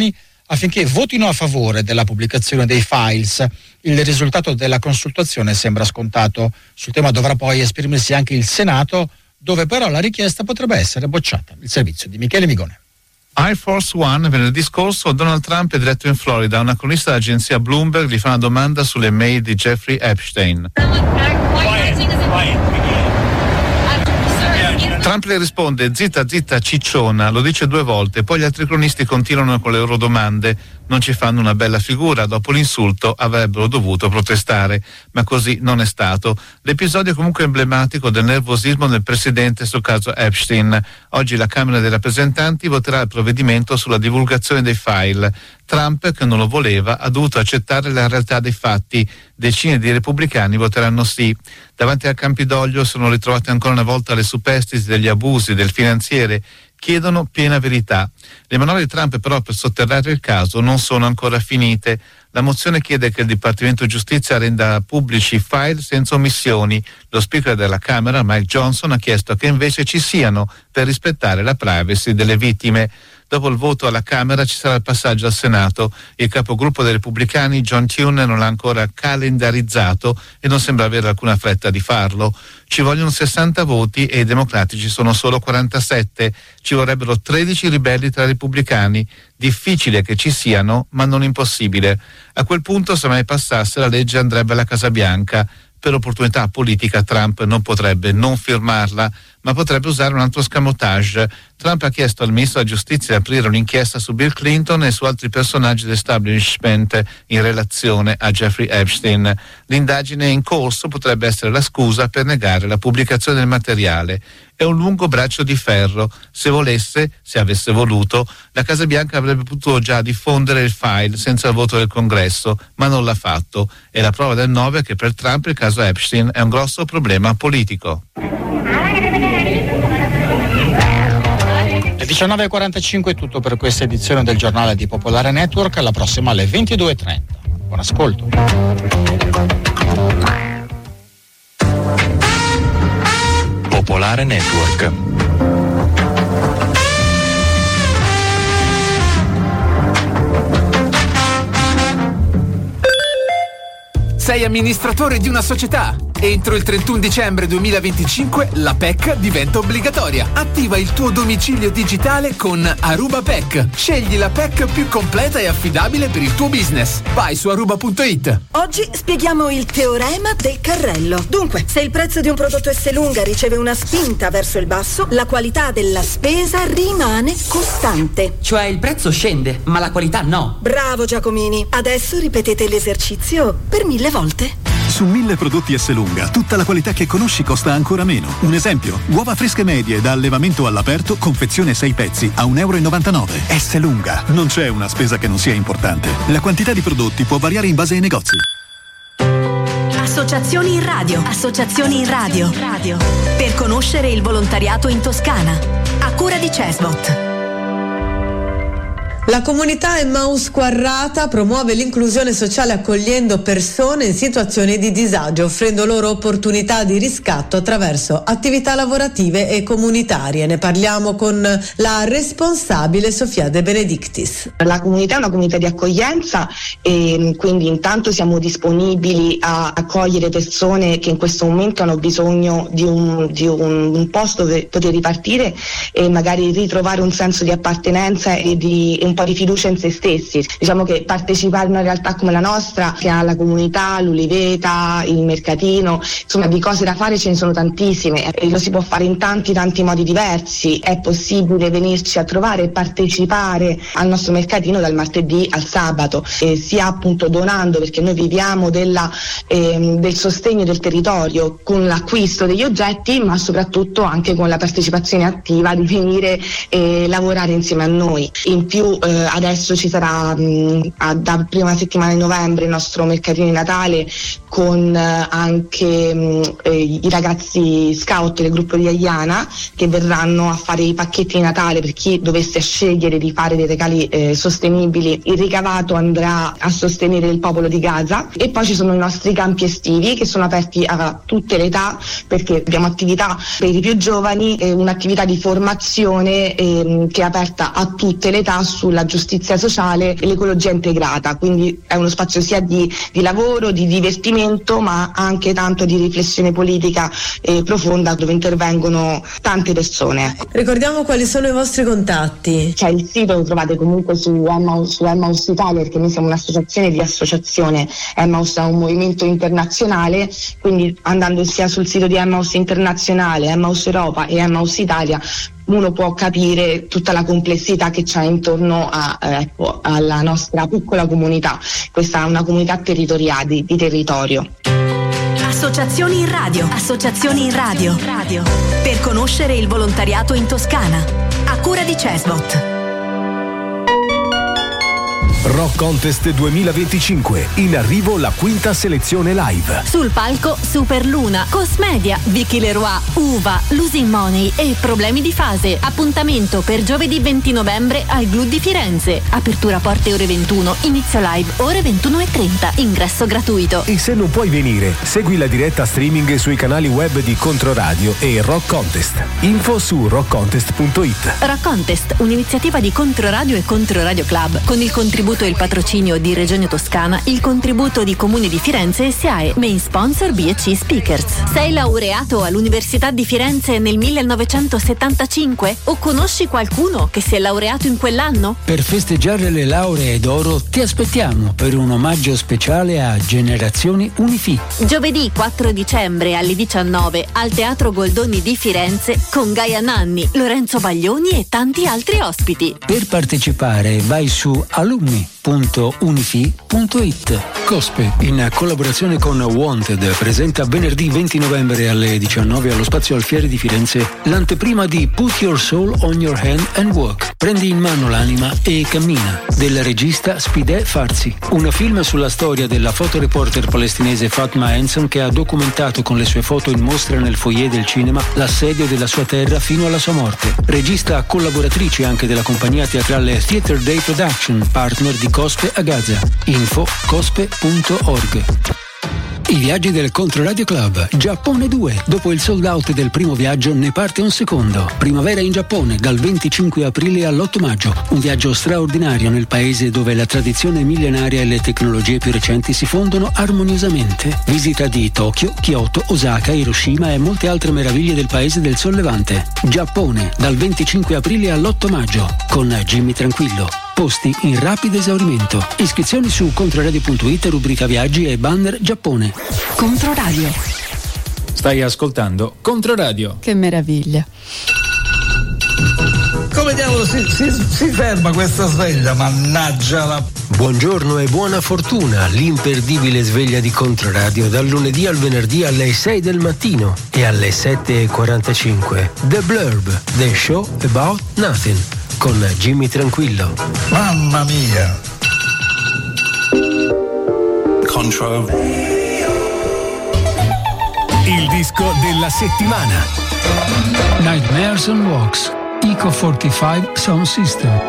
affinché votino a favore della pubblicazione dei files. Il risultato della consultazione sembra scontato. Sul tema dovrà poi esprimersi anche il Senato, dove però la richiesta potrebbe essere bocciata. Il servizio di Michele Migone. Air Force One, venerdì scorso Donald Trump è diretto in Florida. Una cronista dell'agenzia Bloomberg gli fa una domanda sulle mail di Jeffrey Epstein. Trump le risponde: zitta zitta cicciona, lo dice due volte, poi gli altri cronisti continuano con le loro domande. Non ci fanno una bella figura, dopo l'insulto avrebbero dovuto protestare, ma così non è stato. L'episodio è comunque emblematico del nervosismo del presidente sul caso Epstein. Oggi la Camera dei rappresentanti voterà il provvedimento sulla divulgazione dei file. Trump, che non lo voleva, ha dovuto accettare la realtà dei fatti. Decine di repubblicani voteranno sì. Davanti al Campidoglio sono ritrovate ancora una volta le superstiti degli abusi del finanziere. Chiedono piena verità. Le manovre di Trump però per sotterrare il caso non sono ancora finite. La mozione chiede che il Dipartimento Giustizia renda pubblici i file senza omissioni. Lo speaker della Camera, Mike Johnson, ha chiesto che invece ci siano per rispettare la privacy delle vittime. Dopo il voto alla Camera ci sarà il passaggio al Senato. Il capogruppo dei repubblicani, John Thune, non l'ha ancora calendarizzato e non sembra avere alcuna fretta di farlo. Ci vogliono sessanta voti e i democratici sono solo quarantasette. Ci vorrebbero tredici ribelli tra i repubblicani. Difficile che ci siano, ma non impossibile. A quel punto, se mai passasse, la legge andrebbe alla Casa Bianca. Per opportunità politica Trump non potrebbe non firmarla, ma potrebbe usare un altro scamotage. Trump ha chiesto al ministro della giustizia di aprire un'inchiesta su Bill Clinton e su altri personaggi dell'establishment in relazione a Jeffrey Epstein. L'indagine in corso potrebbe essere la scusa per negare la pubblicazione del materiale. È un lungo braccio di ferro. Se volesse, se avesse voluto, la Casa Bianca avrebbe potuto già diffondere il file senza il voto del Congresso, ma non l'ha fatto. E la prova del nove è che per Trump il caso Epstein è un grosso problema politico. Le diciannove e quarantacinque è tutto per questa edizione del giornale di Popolare Network. Alla prossima alle ventidue e trenta. Buon ascolto. Popolare Network. Sei amministratore di una società? Entro il trentuno dicembre duemilaventicinque la P E C diventa obbligatoria. Attiva il tuo domicilio digitale con Aruba P E C. Scegli la P E C più completa e affidabile per il tuo business. Vai su aruba punto it. Oggi spieghiamo il teorema del carrello. Dunque, se il prezzo di un prodotto Esselunga riceve una spinta verso il basso, la qualità della spesa rimane costante. Cioè il prezzo scende, ma la qualità no. Bravo Giacomini. Adesso ripetete l'esercizio per mille volte. Su mille prodotti Esselunga, tutta la qualità che conosci costa ancora meno. Un esempio, uova fresche medie da allevamento all'aperto, confezione sei pezzi a un euro e novantanove. Esselunga, non c'è una spesa che non sia importante. La quantità di prodotti può variare in base ai negozi. Associazioni in radio, associazioni in radio, radio. Per conoscere il volontariato in Toscana. A cura di Cesbot. La comunità Emmaus Quarrata promuove l'inclusione sociale accogliendo persone in situazioni di disagio, offrendo loro opportunità di riscatto attraverso attività lavorative e comunitarie. Ne parliamo con la responsabile Sofia De Benedictis. La comunità è una comunità di accoglienza e quindi intanto siamo disponibili a accogliere persone che in questo momento hanno bisogno di un, di un, un posto per poter ripartire e magari ritrovare un senso di appartenenza e di un po' di fiducia in se stessi. Diciamo che partecipare a una realtà come la nostra, che ha la comunità, l'Uliveta, il mercatino, insomma di cose da fare ce ne sono tantissime e lo si può fare in tanti tanti modi diversi. È possibile venirci a trovare e partecipare al nostro mercatino dal martedì al sabato, eh, sia appunto donando, perché noi viviamo della, eh, del sostegno del territorio con l'acquisto degli oggetti, ma soprattutto anche con la partecipazione attiva di venire e lavorare insieme a noi. In più eh, adesso ci sarà mh, da prima settimana di novembre il nostro mercatino di Natale con eh, anche mh, eh, i ragazzi scout del gruppo di Aiana che verranno a fare i pacchetti di Natale per chi dovesse scegliere di fare dei regali eh, sostenibili. Il ricavato andrà a sostenere il popolo di Gaza e poi ci sono i nostri campi estivi che sono aperti a tutte le età perché abbiamo attività per i più giovani e un'attività di formazione eh, che è aperta a tutte le età su sulla giustizia sociale e l'ecologia integrata, quindi è uno spazio sia di, di lavoro, di divertimento, ma anche tanto di riflessione politica eh, profonda, dove intervengono tante persone. Ricordiamo quali sono i vostri contatti. C'è il sito, lo trovate comunque su Emmaus, su Emmaus Italia, perché noi siamo un'associazione di associazione. Emmaus è un movimento internazionale, quindi andando sia sul sito di Emmaus Internazionale, Emmaus Europa e Emmaus Italia, uno può capire tutta la complessità che c'è intorno a, ecco, alla nostra piccola comunità. Questa è una comunità territoriale, di, di territorio. Associazioni in radio, associazioni in radio, radio, per conoscere il volontariato in Toscana, a cura di Cesbot. Rock Contest duemilaventicinque, in arrivo la quinta selezione live. Sul palco Superluna, Cosmedia, Vicky Leroy, Uva, Losing Money e Problemi di fase. Appuntamento per giovedì venti novembre al Glu di Firenze. Apertura porte ore ventuno, inizio live ore ventuno e trenta. Ingresso gratuito. E se non puoi venire, segui la diretta streaming sui canali web di Controradio e Rock Contest. Info su rock contest punto it. Rock Contest, un'iniziativa di Controradio e Controradio Club, con il contributo e il patrocinio di Regione Toscana, il contributo di Comune di Firenze e SIAE, main sponsor B e C Speakers. Sei laureato all'Università di Firenze nel millenovecentosettantacinque o conosci qualcuno che si è laureato in quell'anno? Per festeggiare le lauree d'oro ti aspettiamo per un omaggio speciale a Generazioni Unifi. Giovedì quattro dicembre alle diciannove al Teatro Goldoni di Firenze con Gaia Nanni, Lorenzo Baglioni e tanti altri ospiti. Per partecipare vai su alumni punto unifi punto it. Cospe, in collaborazione con Wanted, presenta venerdì venti novembre alle diciannove allo Spazio Alfieri di Firenze l'anteprima di Put Your Soul on Your Hand and Walk. Prendi in mano l'anima e cammina, del regista Spideh Farsi. Un film sulla storia della fotoreporter palestinese Fatma Hanson, che ha documentato con le sue foto in mostra nel foyer del cinema l'assedio della sua terra fino alla sua morte. Regista collaboratrice anche della compagnia teatrale Theatre Day Production, partner di Cospe a Gaza. Info cospe punto org. I viaggi del Controradio Club, Giappone due. Dopo il sold out del primo viaggio ne parte un secondo. Primavera in Giappone dal venticinque aprile all'otto maggio. Un viaggio straordinario nel paese dove la tradizione millenaria e le tecnologie più recenti si fondono armoniosamente. Visita di Tokyo, Kyoto, Osaka, Hiroshima e molte altre meraviglie del paese del Sollevante. Giappone dal venticinque aprile all'otto maggio con Jimmy Tranquillo. Posti in rapido esaurimento. Iscrizioni su controradio punto it, rubrica viaggi e banner Giappone. Controradio. Stai ascoltando Controradio. Che meraviglia. Come diavolo si, si, si ferma questa sveglia? Mannaggia la... Buongiorno e buona fortuna, l'imperdibile sveglia di Controradio dal lunedì al venerdì alle sei del mattino e alle sette e quarantacinque. The Blurb, The Show About Nothing, con Jimmy Tranquillo. Mamma mia! Control. Il disco della settimana. Nightmares on Walks, Eco quarantacinque Sound System.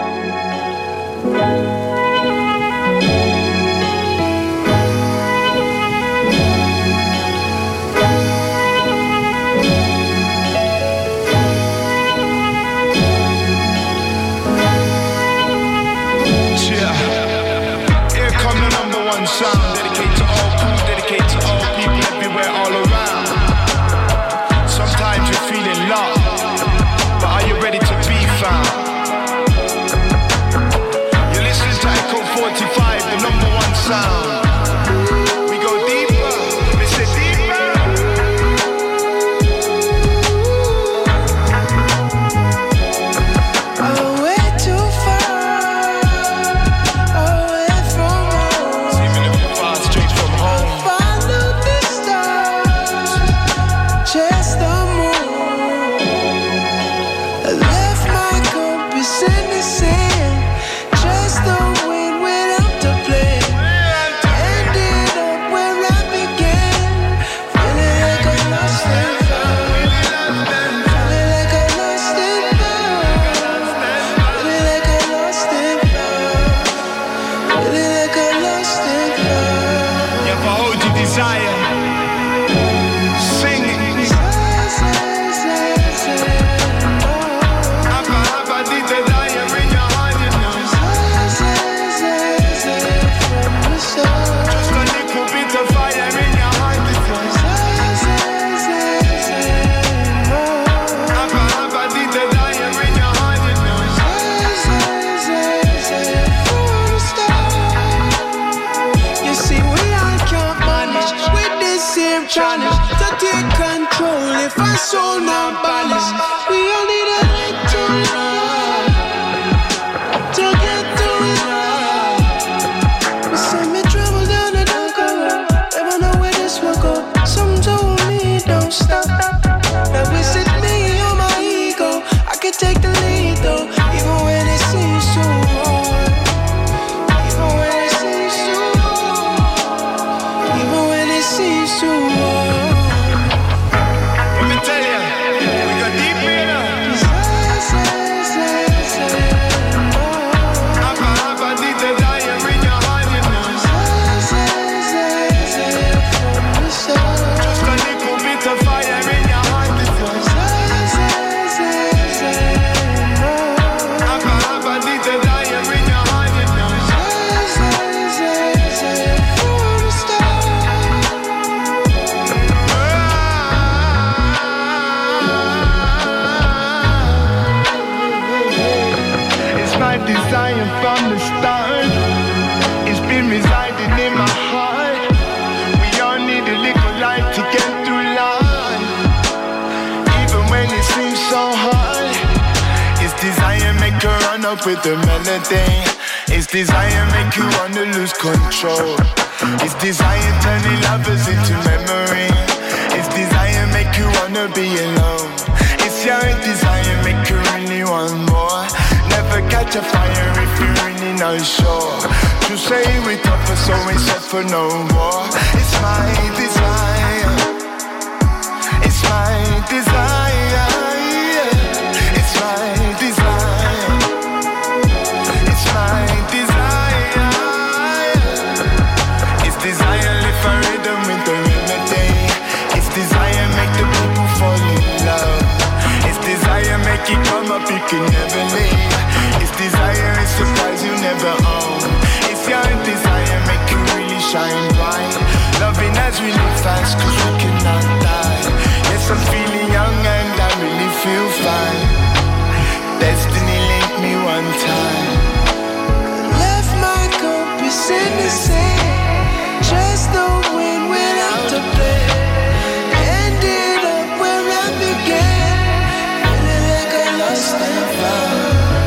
Sound dedicated to all crew, dedicated to all people everywhere, all around. Sometimes you're feeling lost, but are you ready to be found? electronics to take control. If I sold my balance, we all need a little love to get through it. We send me trouble down the dark road. Never know where this will go. Some told me don't stop. Now is it me or my ego? I can take the lead though, even when it seems so hard. Even when it seems so hard. Even when it seems so hard. Let me tell you, we got deep in us. Abba, Abba, did the lion in your heart, you know. Just a little bit of fire in your heart, you know. Abba, Abba, did the lion in your heart, you know. It's my desire from the start. It's been residing in my heart. We all need a little light to get through life. Even when it seems so hard. It's desire make you run up with the melody. It's desire make you wanna lose control. It's desire turning lovers into memory. It's desire make you wanna be alone. It's your desire make you really want more. Never catch a fire if you're really not sure. To say we tougher so we suffer no more. It's my desire. It's my desire. It's my desire. It's my desire. It's desire live for rhythm with the remedy. It's desire make the people fall in love. It's desire make it come up you can never leave. It's desire is surprise you never own. It's your desire make you really shine bright. Loving as we live fast cause we cannot die. Yes I'm feeling young and I really feel fine. Destiny linked me one time. Left my compass in the sand. Just knowing when out to play. Ended up where I began. Feeling like I lost and found.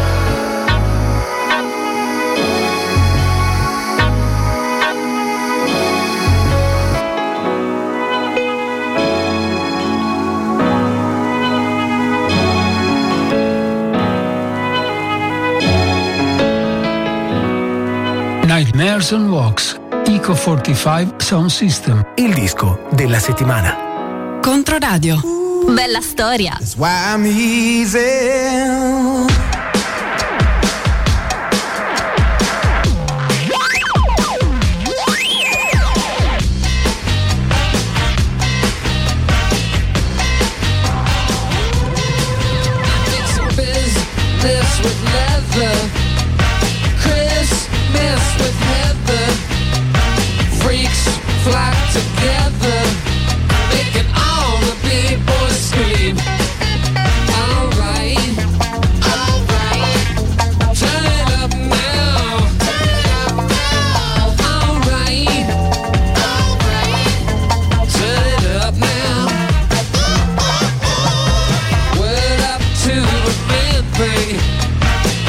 Nightmares on Wax, Eco quarantacinque Sound System. Il disco della settimana. Controradio. Bella storia. That's why I'm easy. With leather, Christmas with heather, freaks flock together, making all the people scream. Alright, alright, turn it up now. Alright, alright, turn it up now. Word up to the man thing.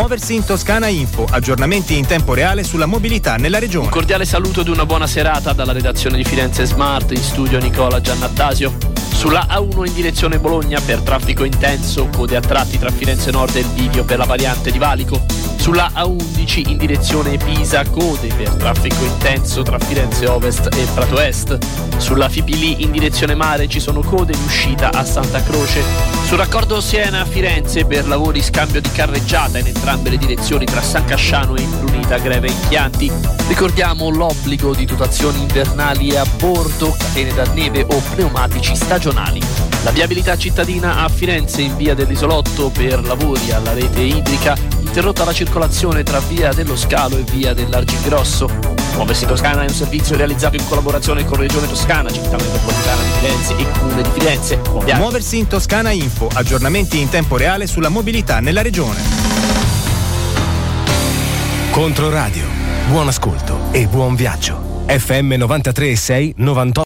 Muoversi in Toscana Info, aggiornamenti in tempo reale sulla mobilità nella regione. Un cordiale saluto ed una buona serata dalla redazione di Firenze Smart, in studio Nicola Giannattasio. Sulla A uno in direzione Bologna per traffico intenso, code a tratti tra Firenze Nord e il bivio per la variante di Valico. Sulla A undici in direzione Pisa, code per traffico intenso tra Firenze Ovest e Prato Est. Sulla Fipili in direzione mare ci sono code in uscita a Santa Croce. Sul raccordo Siena-Firenze per lavori scambio di carreggiata in entrambe le direzioni tra San Casciano e Imbrunita, greve in Chianti. Ricordiamo l'obbligo di dotazioni invernali a bordo, catene da neve o pneumatici stagionali. La viabilità cittadina a Firenze in via dell'Isolotto per lavori alla rete idrica, interrotta la circolazione tra via dello Scalo e via dell'Argingrosso. Muoversi Toscana è un servizio realizzato in collaborazione con Regione Toscana, Città Metropolitana di Firenze e Comune di Firenze. Muoversi in Toscana Info, aggiornamenti in tempo reale sulla mobilità nella regione. Controradio, buon ascolto e buon viaggio. F M novantatré e sei novantotto